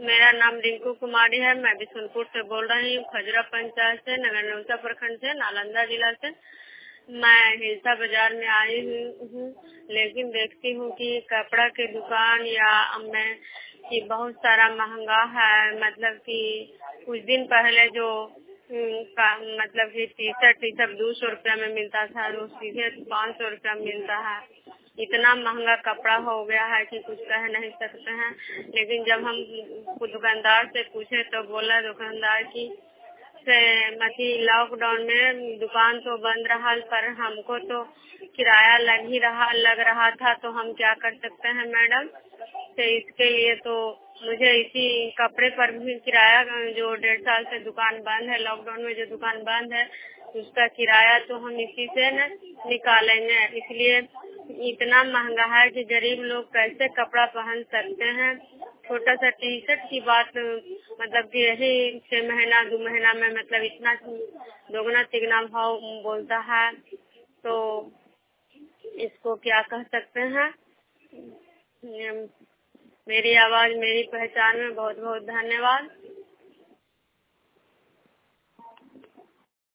मेरा नाम रिंकू कुमारी है। मैं बिशुनपुर से बोल रही हूँ, खजरा पंचायत से, नगर नौसा प्रखंड से, नालंदा जिला से। मैं हिलसा बाजार में आई हूँ, लेकिन देखती हूँ कि कपड़ा की दुकान या मैं कि बहुत सारा महंगा है। मतलब कि कुछ दिन पहले जो मतलब कि टी शर्ट 200 रुपया में मिलता था, वो सीधे 500 रुपया मिलता है। इतना महंगा कपड़ा हो गया है कि कुछ कह नहीं सकते हैं। लेकिन जब हम दुकानदार से पूछे तो बोला दुकानदार की से मतलब लॉकडाउन में दुकान तो बंद रहा, पर हमको तो किराया लग रहा था, तो हम क्या कर सकते हैं मैडम। तो इसके लिए तो मुझे इसी कपड़े पर भी किराया, जो 1.5 साल से दुकान बंद है, लॉकडाउन में जो दुकान बंद है उसका किराया तो हम इसी से न निकालेंगे। इसलिए इतना महंगा है कि गरीब लोग कैसे कपड़ा पहन सकते हैं। छोटा सा टी शर्ट की बात मतलब कि यही 6 महीना 2 महीना में मतलब इतना दोगुना तिगुना भाव बोलता है, तो इसको क्या कह सकते हैं। मेरी आवाज मेरी पहचान में बहुत बहुत धन्यवाद।